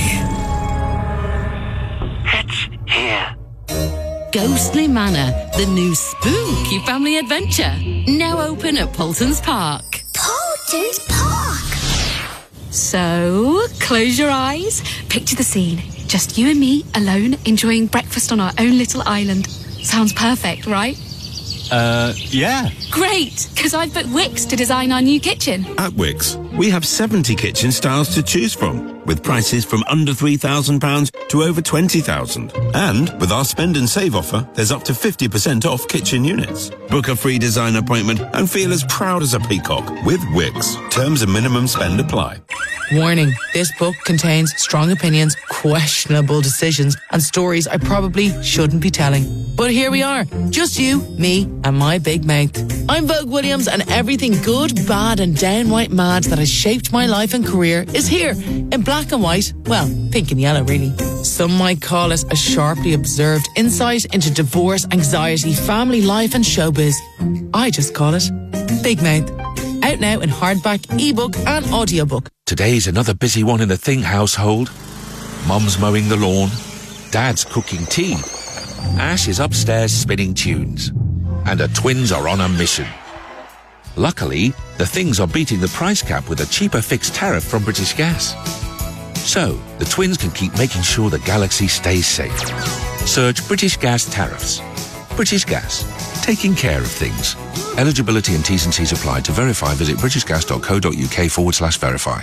It's here.
Ghostly Manor, the new spooky family adventure. Now open at Polton's Park.
Polton's Park.
So, close your eyes, picture the scene. Just you and me, alone, enjoying breakfast on our own little island. Sounds perfect, right?
Yeah.
Great, because I've booked Wix to design our new kitchen.
At Wix, we have 70 kitchen styles to choose from, with prices from under £3,000 to over £20,000. And with our spend and save offer, there's up to 50% off kitchen units. Book a free design appointment and feel as proud as a peacock with Wix. Terms and minimum spend apply.
Warning, this book contains strong opinions, questionable decisions, and stories I probably shouldn't be telling. But here we are, just you, me, and my big mouth. I'm Vogue Williams, and everything good, bad, and downright mad that has shaped my life and career is here, in black and white, well, pink and yellow really. Some might call it a sharply observed insight into divorce, anxiety, family life, and showbiz. I just call it Big Mouth. Out now in hardback, ebook, and audiobook.
Today's another busy one in the Thing household. Mum's mowing the lawn, Dad's cooking tea, Ash is upstairs spinning tunes, and her twins are on a mission. Luckily, the Things are beating the price cap with a cheaper fixed tariff from British Gas. So, the twins can keep making sure the galaxy stays safe. Search British Gas tariffs. British Gas, taking care of things. Eligibility and T's and C's apply. To verify, visit britishgas.co.uk/verify.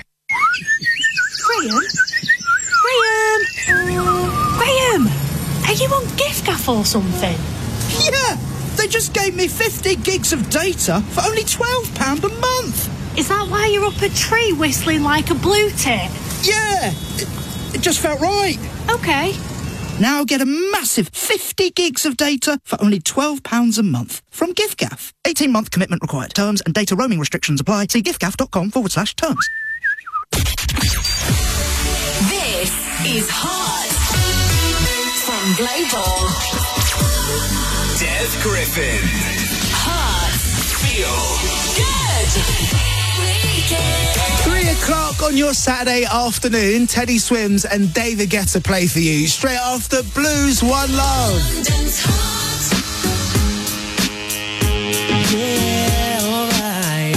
Graham! Are you on giffgaff or something?
Yeah! They just gave me 50 gigs of data for only £12 a month!
Is that why you're up a tree whistling like a blue tit?
Yeah! It just felt right.
Okay.
Now get a massive 50 gigs of data for only £12 a month from giffgaff. 18-month commitment required. Terms and data roaming restrictions apply. See giffgaff.com/terms.
This is Hot from Global.
Dev Griffin.
Hot.
Feel
good.
3 o'clock on your Saturday afternoon, Teddy Swims and David Guetta play for you. Straight after Blues One Love.
Yeah, alright.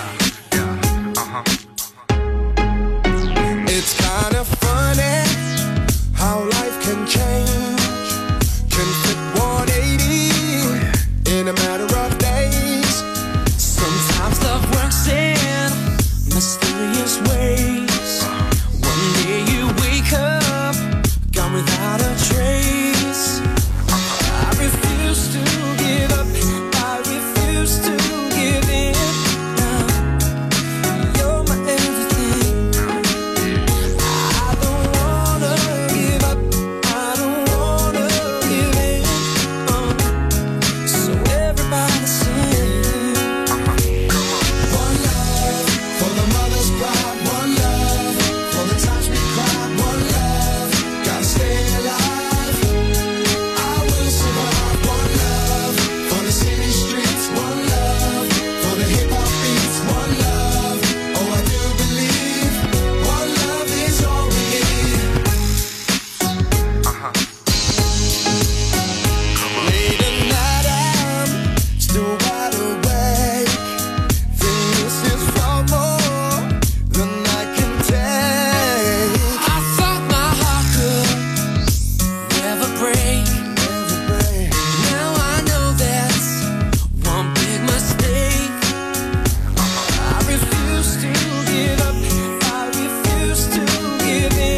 It's kind of funny how life can change, can flip 180 in a matter of days. Sometimes love works in mysterious ways. One day you wake up, gone without a trace. I refuse to give up, I refuse to give in. You're my everything. I don't wanna give up, I don't wanna give in. So everybody sing. One love for the mother's pride, one love for the times we cried, one love, gotta stay alive. I will survive. One love for the city streets, one love for the hip hop beats, one love. Oh, I do believe one love is all we need. Late at night, I'm still wide awake. This is far more than I can take. I thought my heart could never break. Now I know that's one big mistake. I refuse to give up, I refuse to give in.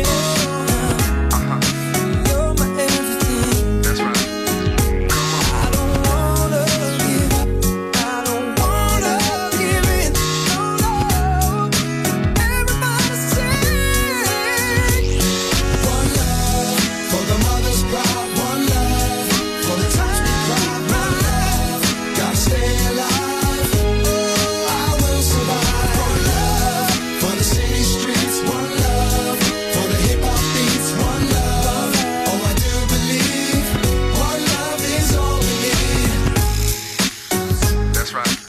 You're my everything. That's right. I don't wanna give up, I don't wanna give in. No, no. Everybody sing. One love for the mother's pride, one love for the times we cried, one love, gotta stay alive. Oh, I will survive. One love for the city streets, one love for the hip hop beats, one love. Oh, I do believe one love is all we need. That's right.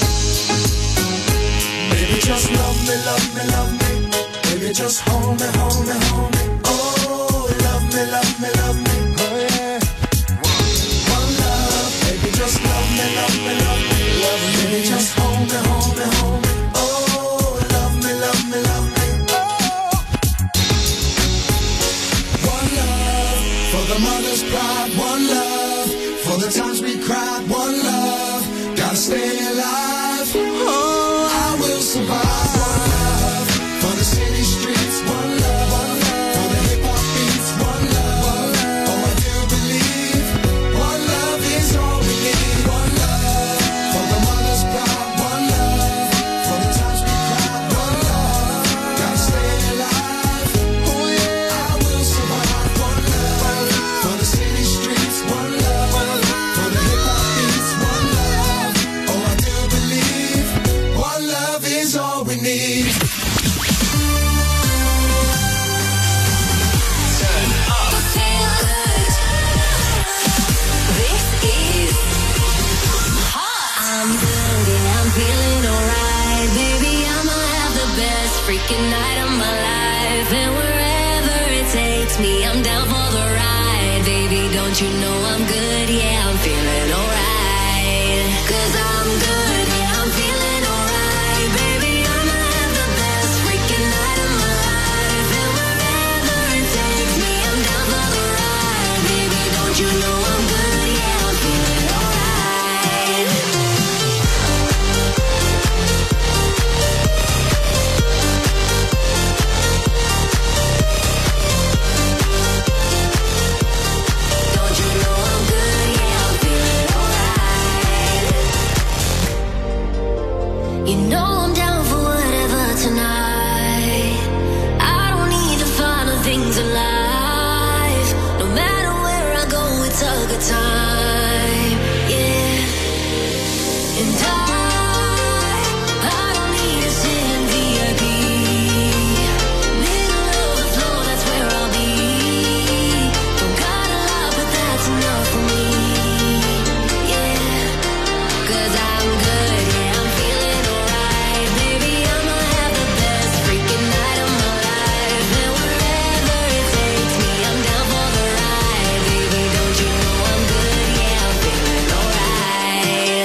Baby, just love me, love me, love me. Baby, just hold me, hold me, hold me. Oh, love me, love me, love me. Oh, yeah. One love. Baby, just love me, love me, love me. Love me. Baby, just hold me, hold me, hold me. Oh, love me, love me, love me. Oh. One love for the mother's pride, one love for the times we cried, one love.
night of my life, and wherever it takes me, I'm down for the ride. Baby, don't you know I'm good? Yeah, I'm feeling alright. 'Cause I'm good, yeah, I'm feeling alright. Baby, I'ma have the best freaking night of my life, and wherever it takes me, I'm down for the ride. Baby, don't you know I'm good? Yeah, I'm feeling alright. Don't you know I'm good? Yeah, I'm feeling alright. You know I'm down for whatever tonight. I don't need the final things in life. No matter where I go, it's a good time. Yeah. And I don't need to sit in VIP. Middle of the floor, that's where I'll be. Don't got a lot, but that's enough for me. Yeah. 'Cause I'm good, yeah, I'm feeling alright. Baby, I'ma have the best freaking night of my life. And wherever it takes me, I'm down for the ride. Baby, don't you know I'm good? Yeah, I'm feeling alright.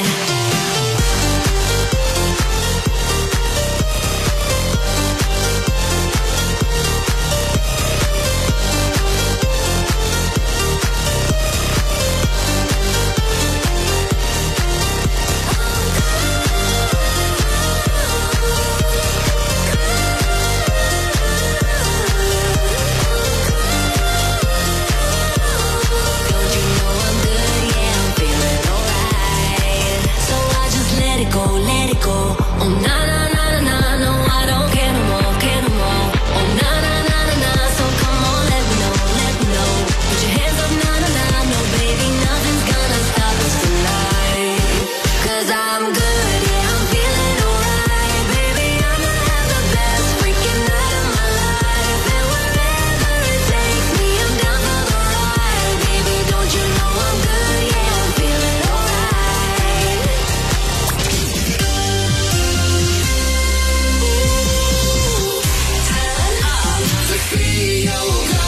Don't you know I'm good? Yeah, I'm feeling alright. So I just let it go, let it go. Oh na na na na na, no I don't care no more, care no more. Oh na na na na na, so come on, let me know, let me know. Put your hands up, na na na, no baby, nothing's gonna stop us tonight. 'Cause I'm good, yeah, I'm feeling alright. Baby, I'ma have the best freaking night of my life. And wherever it takes me, I'm down for the ride. Baby, don't you know I'm good? Yeah, I'm feeling alright. Turn up the radio.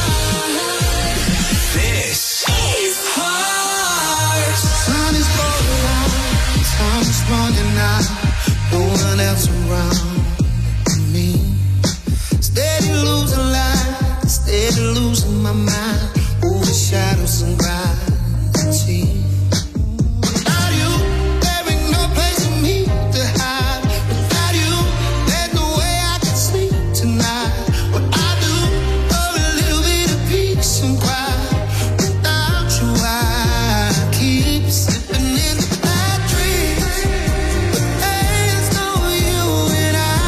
This
is Heart.
Sun is going out, time is running out, no one else around me. Steady losing light, steady losing my mind, over shadows and gravity. Without you, there ain't no place for me to hide. Without you, there's no way I can sleep tonight. What I do for a little bit of peace and quiet. Without you, I keep slipping in the bad dreams. But there's no you and I.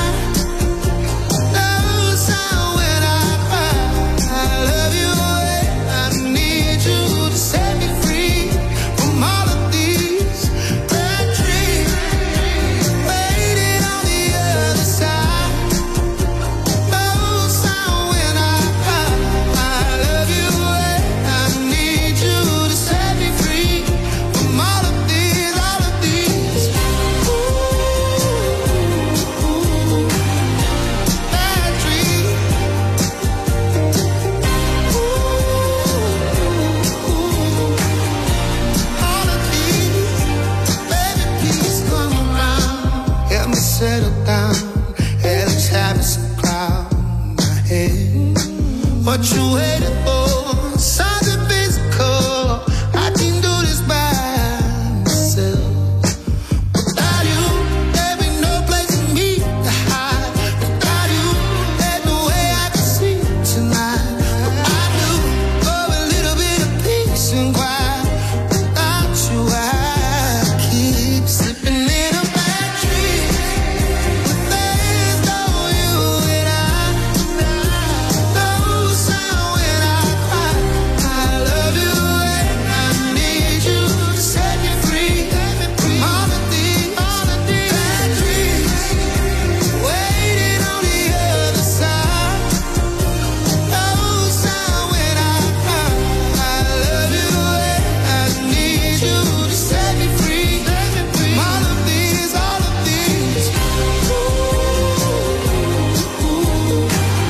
Love sound when I cry. I love you away. I need you to set me free from all of these bad dreams. Waiting on the other side. Love sound when I cry. I love you away. I need you to set me free from all of these bad dreams. All of these, baby, please come around. Help me settle down. At least have some cloud in my head. What you waiting for?